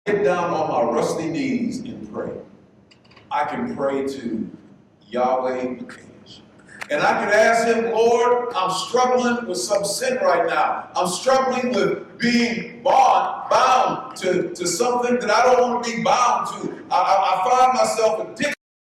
Get down on my rusty knees and pray. I can pray to Yahweh Makadesh. And I can ask him, Lord, I'm struggling with some sin right now. I'm struggling with being bound to something that I don't want to be bound to. I find myself addicted.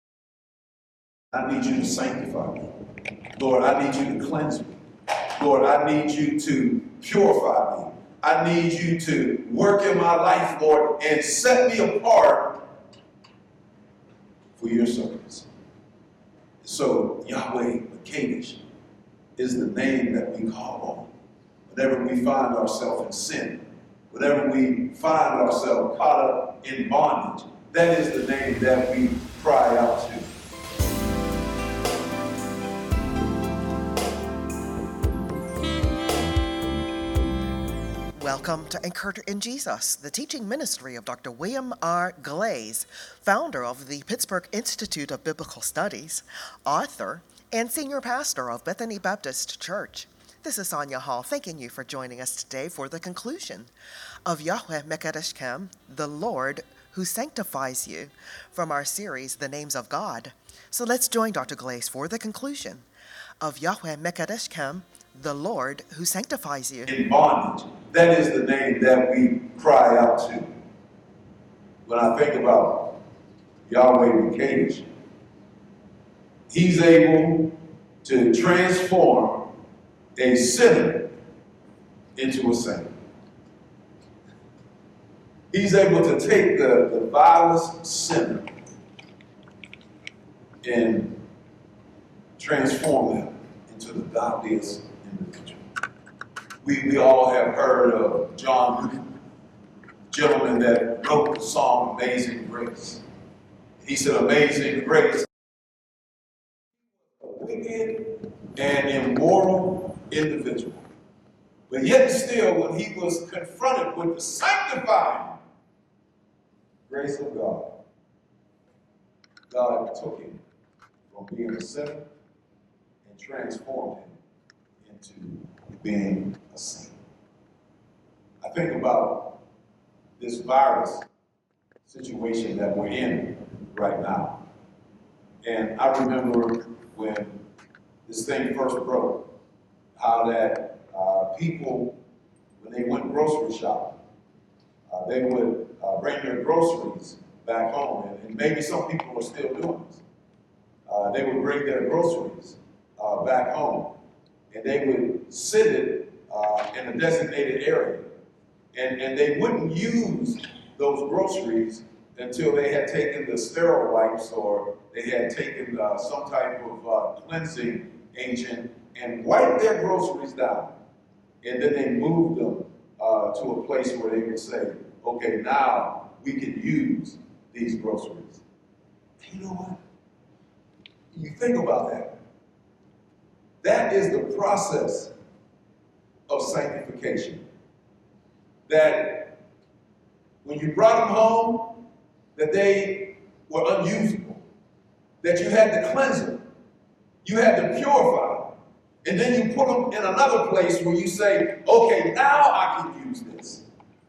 I need you to sanctify me. Lord, I need you to cleanse me. Lord, I need you to purify me. I need you to work in my life, Lord, and set me apart for your service. So Yahweh Makadesh is the name that we call on whenever we find ourselves in sin, whenever we find ourselves caught up in bondage. That is the name that we cry out to. Welcome to Anchored in Jesus, the teaching ministry of Dr. William R. Glaze, founder of the Pittsburgh Institute of Biblical Studies, author, and senior pastor of Bethany Baptist Church. This is Sonia Hall, thanking you for joining us today for the conclusion of Yahweh Mekadesh Kem, the Lord who sanctifies you, from our series, The Names of God. So let's join Dr. Glaze for the conclusion of Yahweh Mekadesh Kem, the Lord who sanctifies you. In bondage. That is the name that we cry out to. When I think about Yahweh Mekadesh, he's able to transform a sinner into a saint. He's able to take the vilest sinner and transform them into the godliest individual. We all have heard of John Newton, gentleman that wrote the song Amazing Grace. He said, Amazing Grace, a wicked and immoral individual. But yet still, when he was confronted with the sanctifying grace of God, God took him from being a sinner and transformed him into being a saint. I think about this virus situation that we're in right now. And I remember when this thing first broke, how that people, when they went grocery shopping, they would bring their groceries back home. And maybe some people are still doing this. They would bring their groceries back home, and they would sit it in a designated area. And they wouldn't use those groceries until they had taken the sterile wipes or they had taken some type of cleansing agent and wiped their groceries down. And then they moved them to a place where they would say, okay, now we can use these groceries. And you know what? You think about that. That is the process of sanctification. That when you brought them home, that they were unusable. That you had to cleanse them. You had to purify them. And then you put them in another place where you say, okay, now I can use this.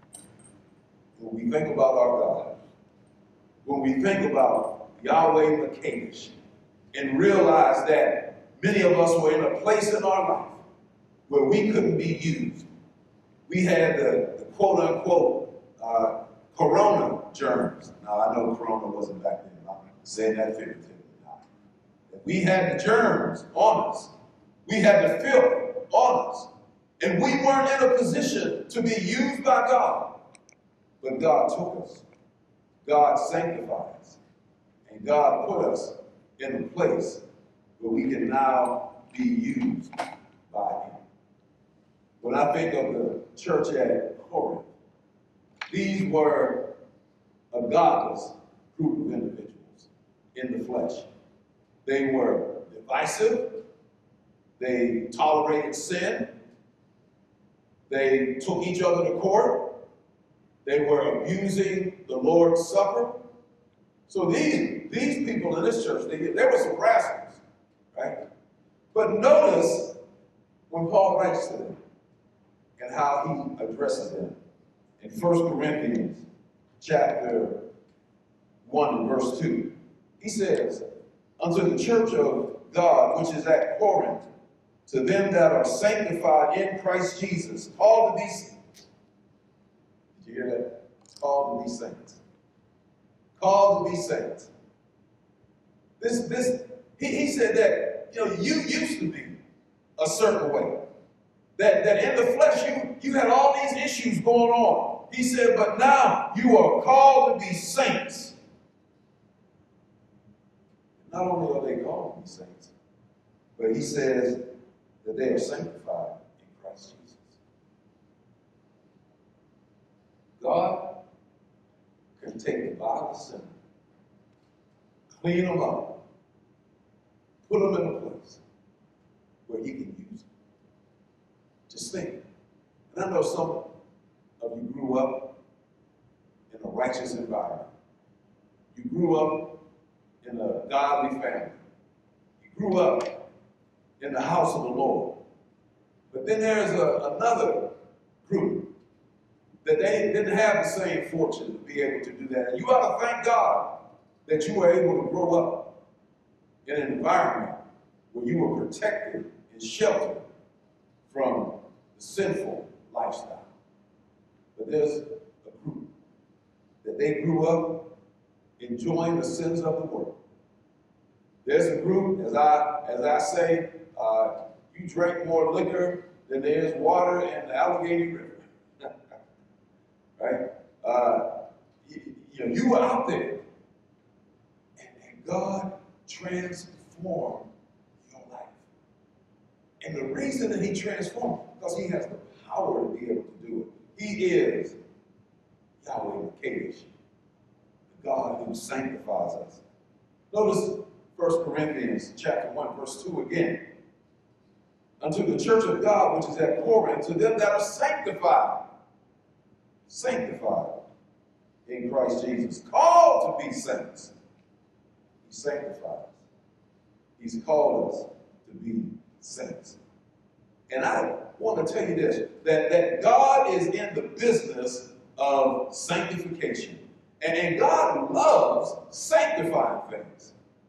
When we think about our God, when we think about Yahweh Mekadesh, and realize that many of us were in a place in our life where we couldn't be used. We had the quote-unquote corona germs. Now, I know corona wasn't back then. I'm saying that figuratively now. We had the germs on us. We had the filth on us. And we weren't in a position to be used by God. But God took us. God sanctified us. And God put us in a place where we can now be used by him. When I think of the church at Corinth, these were a godless group of individuals in the flesh. They were divisive. They tolerated sin. They took each other to court. They were abusing the Lord's Supper. So these people in this church, there were some rascals, right? But notice when Paul writes to them and how he addresses them. In 1 Corinthians chapter 1 and verse 2. He says, unto the church of God, which is at Corinth, to them that are sanctified in Christ Jesus, called to be saints. Did you hear that? Called to be saints. Called to be saints. He said that, you used to be a certain way. That in the flesh, you had all these issues going on. He said, but now you are called to be saints. Not only are they called to be saints, but he says that they are sanctified in Christ Jesus. God can take the body of sin, clean them up, put them in a place where he can use them. Just think. And I know some of you grew up in a righteous environment. You grew up in a godly family. You grew up in the house of the Lord. But then there's another group that they didn't have the same fortune to be able to do that. And you ought to thank God that you were able to grow up in an environment where you were protected and sheltered from the sinful lifestyle. But there's a group that they grew up enjoying the sins of the world. There's a group, as I say, you drink more liquor than there is water in the Allegheny River. Right? You were out there. And God transformed your life. And the reason that he transformed, because he has the power to be able to do it. He is Yahweh Makadesh, the God who sanctifies us. Notice 1 Corinthians chapter 1, verse 2 again. Unto the church of God, which is at Corinth, to them that are sanctified in Christ Jesus, called to be saints. He sanctified us. He's called us to be saints. And I want to tell you this, that God is in the business of sanctification. And God loves sanctifying things.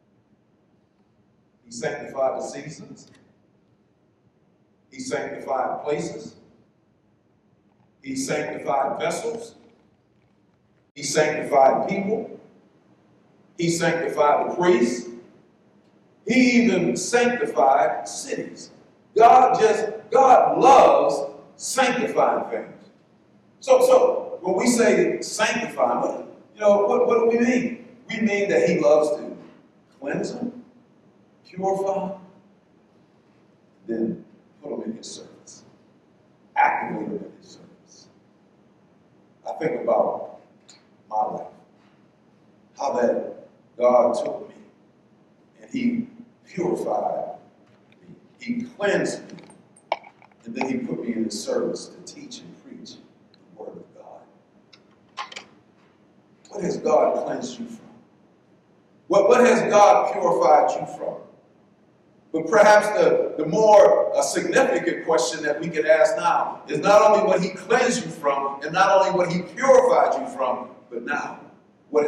He sanctified the seasons. He sanctified places. He sanctified vessels. He sanctified people. He sanctified the priests. He even sanctified cities. God loves sanctifying things. So when we say sanctify, what do we mean? We mean that he loves to cleanse them, purify them, then put them in his service. Activate them in his service. I think about my life. How that God took me and he purified me. He cleansed me. And then he put me in his service to teach and preach the word of God. What has God cleansed you from? What has God purified you from? But perhaps the more significant question that we can ask now is not only what he cleansed you from, and not only what he purified you from, but now, what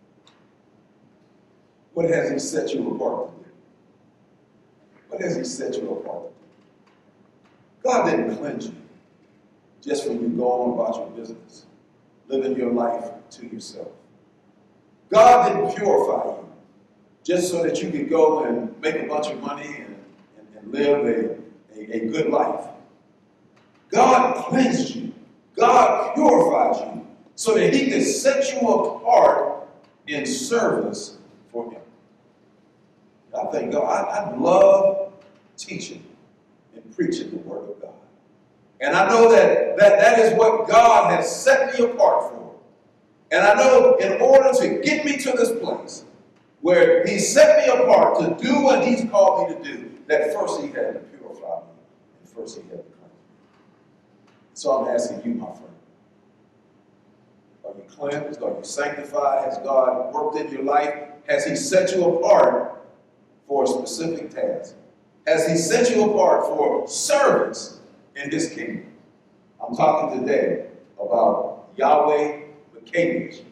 has he set you apart to do? What has he set you apart to do? God didn't cleanse you just for you going about your business, living your life to yourself. God didn't purify you just so that you could go and make a bunch of money and live a good life. God cleansed you. God purified you so that he could set you apart in service for him. I thank God. I love teaching and preaching the word of God. And I know that is what God has set me apart for. And I know in order to get me to this place where he set me apart to do what he's called me to do, that first he had to purify me, and first he had to cleanse me. So I'm asking you, my friend, are you cleansed? Are you sanctified? Has God worked in your life? Has he set you apart for a specific task? Has he set you apart for service in his kingdom? I'm talking today about Yahweh Makadesh,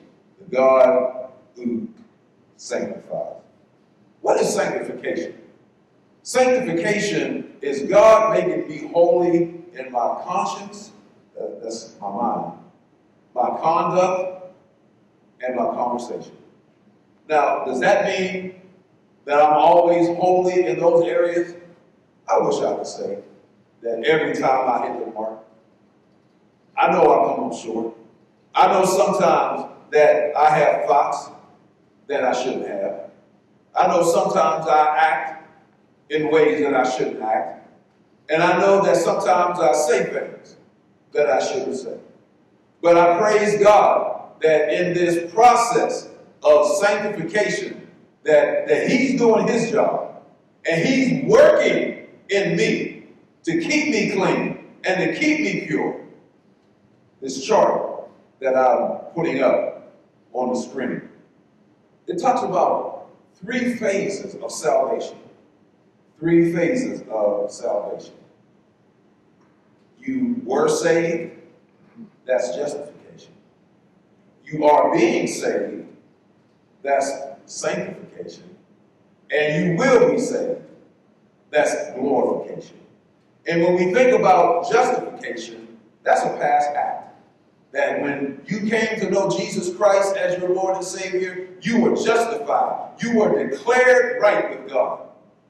the God who sanctifies. What is sanctification? Sanctification is God making me holy in my conscience, that's my mind, my conduct, and my conversation. Now, does that mean that I'm always holy in those areas? I wish I could say that every time I hit the mark. I know I come up short. I know sometimes that I have thoughts that I shouldn't have. I know sometimes I act in ways that I shouldn't act. And I know that sometimes I say things that I shouldn't say. But I praise God that in this process of sanctification, that He's doing His job. And He's working in me to keep me clean and to keep me pure. This chart that I'm putting up on the screen, it talks about 3 phases of salvation. 3 phases of salvation. You were saved, that's justification. You are being saved, that's sanctification. And you will be saved, that's glorification. And when we think about justification, that's a past act. That when you came to know Jesus Christ as your Lord and Savior, you were justified. You were declared right with God.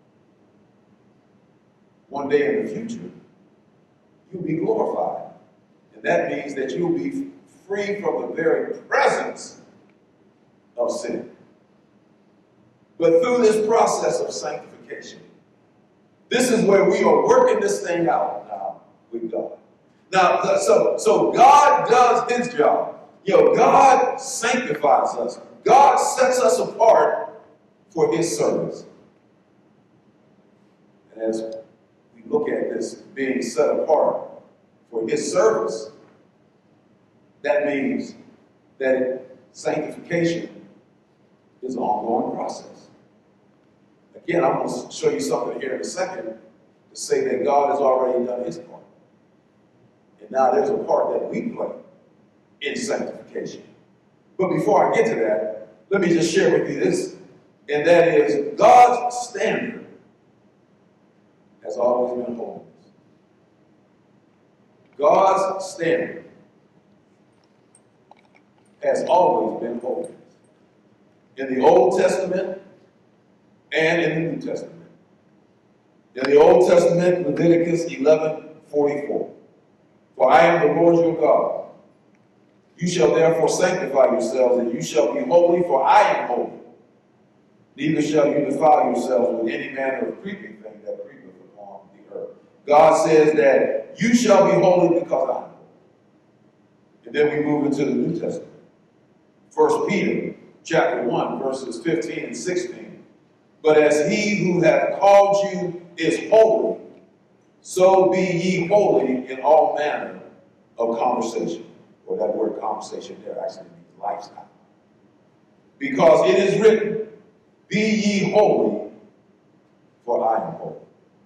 One day in the future, you'll be glorified. And that means that you'll be free from the very presence of sin. But through this process of sanctification, this is where we are working this thing out now with God. Now, so God does His job. God sanctifies us. God sets us apart for His service. And as we look at this being set apart for His service, that means that sanctification is an ongoing process. Again, I'm going to show you something here in a second to say that God has already done His part. And now there's a part that we play in sanctification. But before I get to that, let me just share with you this, and that is God's standard has always been holiness. God's standard has always been holiness. In the Old Testament and in the New Testament. In the Old Testament, Leviticus 11:44. For I am the Lord your God. You shall therefore sanctify yourselves, and you shall be holy, for I am holy. Neither shall you defile yourselves with any manner of creeping thing that creepeth upon the earth. God says that you shall be holy because I am holy. And then we move into the New Testament. 1 Peter chapter 1, verses 15 and 16. But as he who hath called you is holy, so be ye holy in all manner of conversation. Or that word conversation there actually means lifestyle. Because it is written, be ye holy, for I am holy.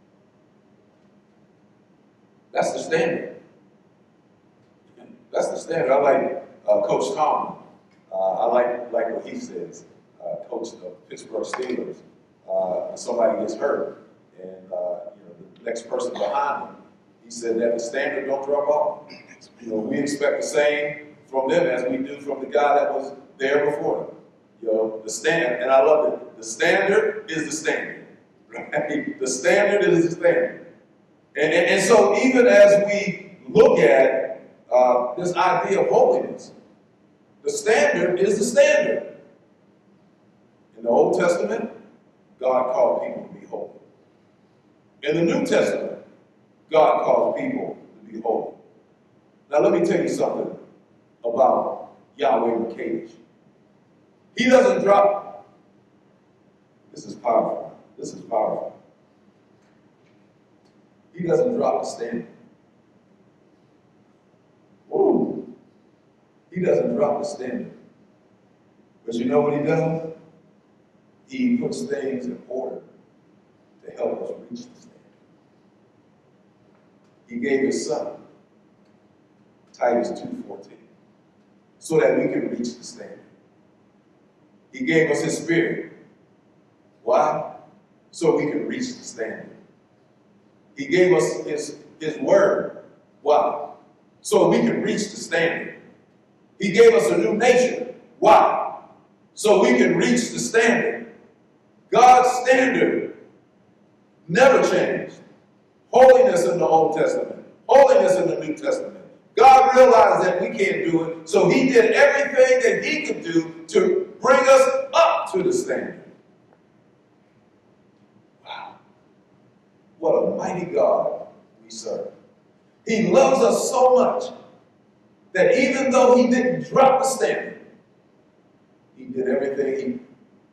That's the standard. That's the standard. I like Coach Tomlin. I like what he says, coach of the Pittsburgh Steelers. Somebody gets hurt, and the next person behind him, he said that the standard don't drop off. We expect the same from them as we do from the guy that was there before them. The standard, and I love it. The standard is the standard. Right? The standard is the standard. And so even as we look at this idea of holiness, the standard is the standard. In the Old Testament, God called people to be holy. In the New Testament, God calls people to be holy. Now let me tell you something about Yahweh Makadesh. He doesn't drop. This is powerful. This is powerful. He doesn't drop the standard. Woo! He doesn't drop the standard. But you know what he does? He puts things in order to help us reach the standard. He gave his son, Titus 2:14, so that we can reach the standard. He gave us his spirit. Why? So we can reach the standard. He gave us his word. Why? So we can reach the standard. He gave us a new nature. Why? So we can reach the standard. God's standard never changed. Holiness in the Old Testament, holiness in the New Testament. God realized that we can't do it, so he did everything that he could do to bring us up to the standard. Wow. What a mighty God we serve. He loves us so much that even though he didn't drop the standard, he did everything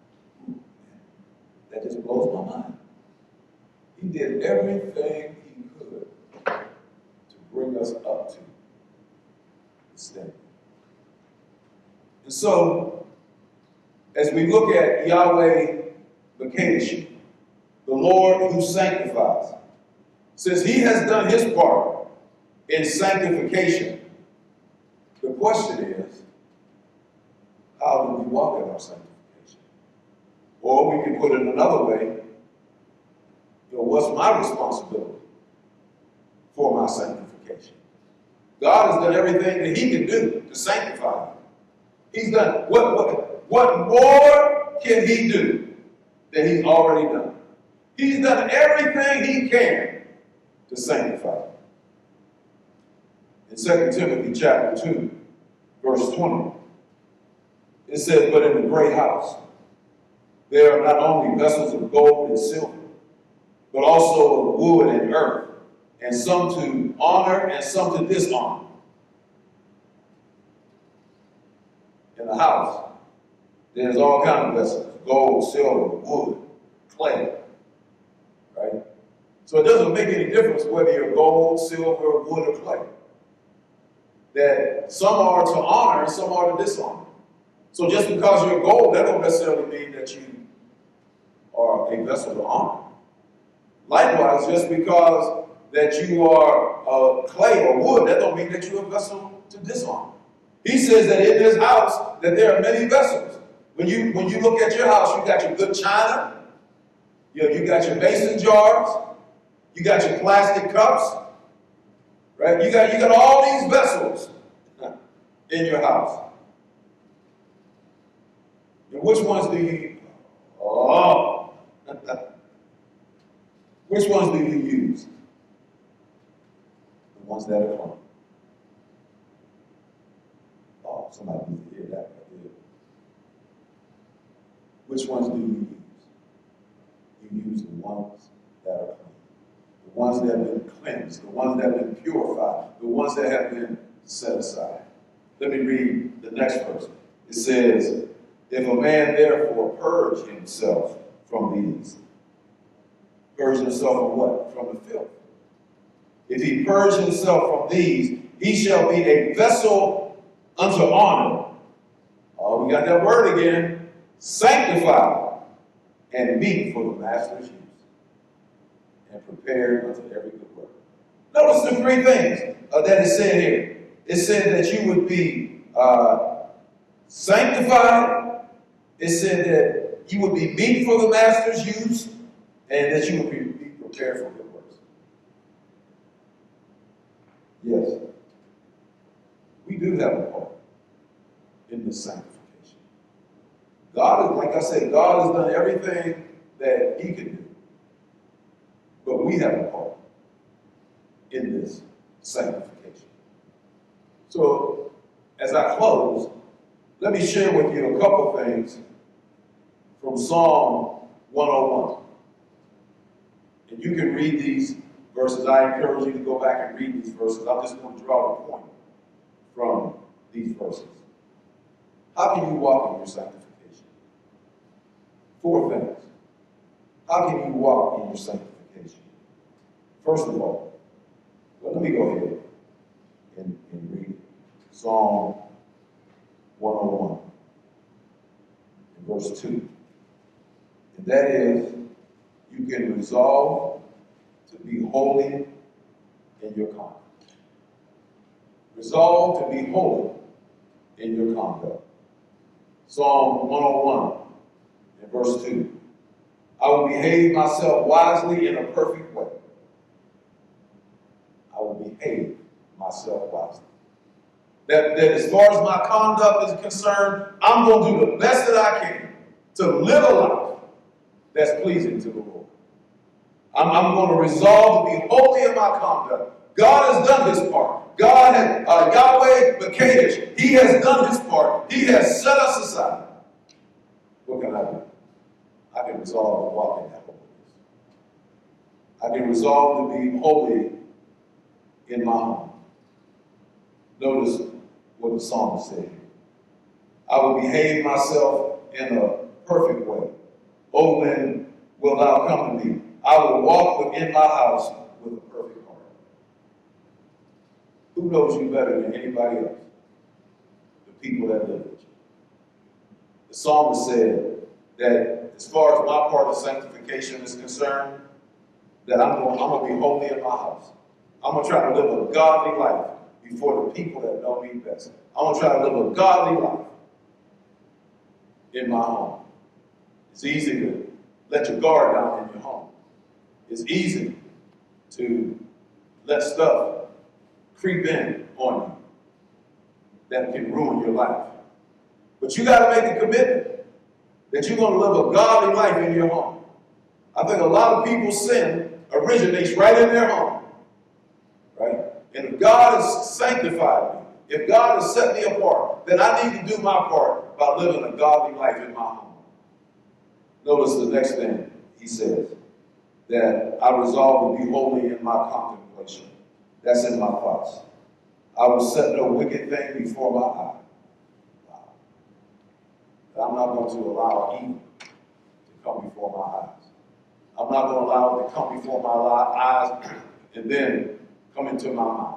that just blows my mind. He did everything he could to bring us up to the standard. And so, as we look at Yahweh Mekadesh, the Lord who sanctifies, since he has done his part in sanctification, the question is, how do we walk in our sanctification? Or we can put it another way, what's my responsibility for my sanctification? God has done everything that he can do to sanctify me. He's done, what more can he do than he's already done? He's done everything he can to sanctify me. In 2 Timothy chapter 2, verse 20, it says, but in the great house, there are not only vessels of gold and silver, but also of wood and earth, and some to honor and some to dishonor. In the house, there's all kinds of vessels, gold, silver, wood, clay, right? So it doesn't make any difference whether you're gold, silver, wood, or clay. That some are to honor and some are to dishonor. So just because you're gold, that don't necessarily mean that you are a vessel to honor. Likewise, just because that you are clay or wood, that don't mean that you're a vessel to dishonor. He says that in his house that there are many vessels. When you look at your house, you got your good china, you got your mason jars, you got your plastic cups, right? You got all these vessels in your house. And which ones do you? Oh. Which ones do you use? The ones that are clean. Oh, somebody needs to hear that right there. Which ones do you use? You use the ones that are clean. The ones that have been cleansed, the ones that have been purified, the ones that have been set aside. Let me read the next verse. It says, if a man therefore purge himself from these, purge himself from what? From the filth. If he purge himself from these, he shall be a vessel unto honor. Oh, we got that word again. Sanctified and meet for the master's use, and prepared unto every good work. Notice the three things that is said here. It said that you would be sanctified. It said that you would be meet for the master's use, and that you would be prepared for good works. Yes, we do have a part in this sanctification. God is, like I said, God has done everything that he can do. But we have a part in this sanctification. So, as I close, let me share with you a couple things from Psalm 101. And you can read these verses. I encourage you to go back and read these verses. I just want to draw a point from these verses. How can you walk in your sanctification? 4 things. How can you walk in your sanctification? First of all, let me go ahead and read it. Psalm 101, and verse 2. And that is, you can resolve to be holy in your conduct. Resolve to be holy in your conduct. Psalm 101 and verse 2. I will behave myself wisely in a perfect way. I will behave myself wisely. That as far as my conduct is concerned, I'm going to do the best that I can to live a life that's pleasing to the Lord. I'm going to resolve to be holy in my conduct. God has done his part. God has, Yahweh Mekadesh, he has done his part. He has set us aside. What can I do? I can resolve to walk in that holiness. I can resolve to be holy in my home. Notice what the psalmist said. I will behave myself in a perfect way. Oh, when will thou come to me? I will walk within my house with a perfect heart. Who knows you better than anybody else? The people that live with you. The psalmist said that as far as my part of sanctification is concerned, that I'm going to be holy in my house. I'm going to try to live a godly life before the people that know me best. I'm going to try to live a godly life in my home. It's easy to let your guard down in your home. It's easy to let stuff creep in on you that can ruin your life. But you got to make a commitment that you're going to live a godly life in your home. I think a lot of people's sin originates right in their home. Right? And if God has sanctified me, if God has set me apart, then I need to do my part by living a godly life in my home. Notice the next thing he says, that I resolve to be holy in my contemplation. That's in my thoughts. I will set no wicked thing before my eye. Wow. I'm not going to allow evil to come before my eyes. I'm not going to allow it to come before my eyes and then come into my mind.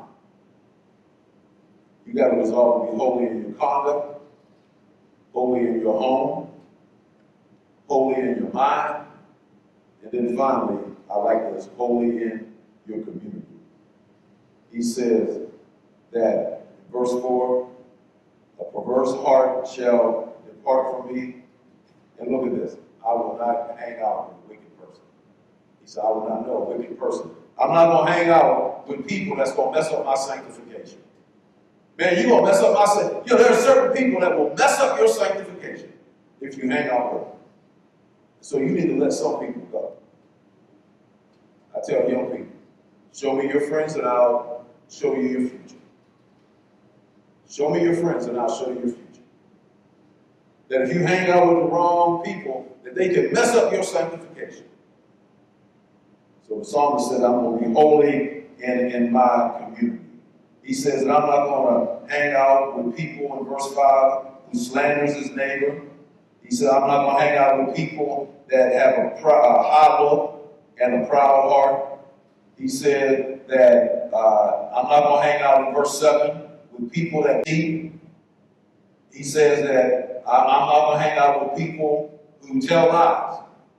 You got to resolve to be holy in your conduct, holy in your home, holy in your mind, and then finally, I like this, holy in your community. He says that in verse 4, a perverse heart shall depart from me. And look at this, I will not hang out with a wicked person. He said, I will not know a wicked person. I'm not going to hang out with people that's going to mess up my sanctification. Man, you're going to mess up my sanctification. You know, there are certain people that will mess up your sanctification if you hang out with them. So you need to let some people go. I tell young people, show me your friends and I'll show you your future. Show me your friends and I'll show you your future. That if you hang out with the wrong people, that they can mess up your sanctification. So the psalmist said, I'm going to be holy in my community. He says that I'm not going to hang out with people in verse 5 who slanders his neighbor. He said, I'm not going to hang out with people that have a high look and a proud heart. He said that I'm not going to hang out in verse 7 with people that cheat. He says that I'm not going to hang out with people who tell lies.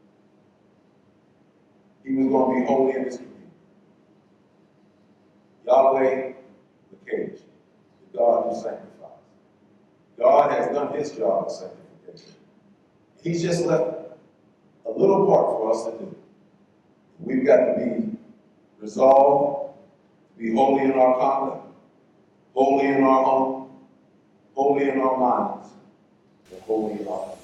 He was going to be holy in his community. Yahweh Mekadesh, the God who sanctifies. God has done his job of sanctification. He's just left a little part for us to do. We've got to be resolved to be holy in our conduct, holy in our home, holy in our minds, and holy in our hearts.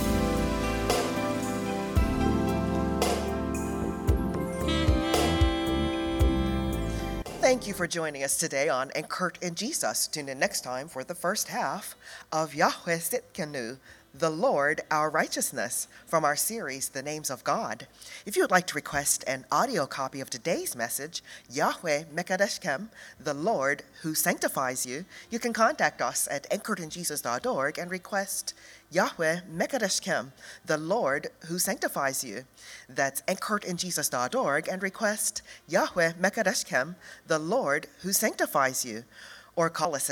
Thank you for joining us today on Anchored in Jesus. Tune in next time for the first half of Yahweh Sitkanu, the Lord our righteousness, from our series, The Names of God. If you would like to request an audio copy of today's message, Yahweh Mekadeshkem, the Lord who sanctifies you, you can contact us at anchoredinjesus.org and request Yahweh Mekadeshkem, the Lord who sanctifies you. That's anchoredinjesus.org and request Yahweh Mekadeshkem, the Lord who sanctifies you. Or call us at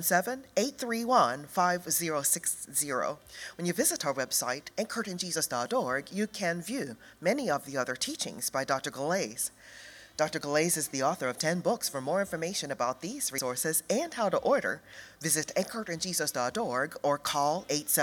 877-831-5060. When you visit our website, anchoredinjesus.org, you can view many of the other teachings by Dr. Galais. Dr. Glaze is the author of 10 books. For more information about these resources and how to order, visit anchoredinjesus.org or call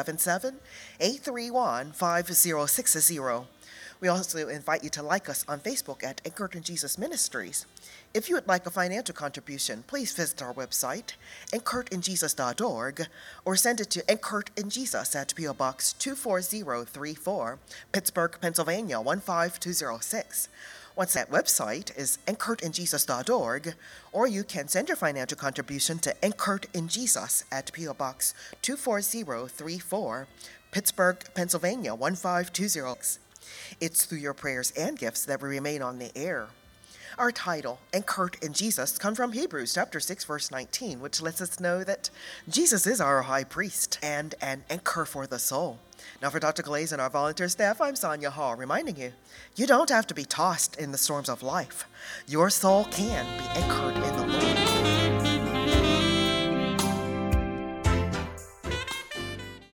877-831-5060. We also invite you to like us on Facebook at Anchored in Jesus Ministries. If you would like a financial contribution, please visit our website, anchoredinjesus.org, or send it to Anchored in Jesus at P.O. Box 24034, Pittsburgh, Pennsylvania 15206. Once that website is anchoredinjesus.org, or you can send your financial contribution to Anchored in Jesus at P.O. Box 24034, Pittsburgh, Pennsylvania 15206. It's through your prayers and gifts that we remain on the air. Our title, Anchored in Jesus, comes from Hebrews chapter 6, verse 19, which lets us know that Jesus is our high priest and an anchor for the soul. Now for Dr. Glaze and our volunteer staff, I'm Sonia Hall, reminding you, you don't have to be tossed in the storms of life. Your soul can be anchored in the Lord.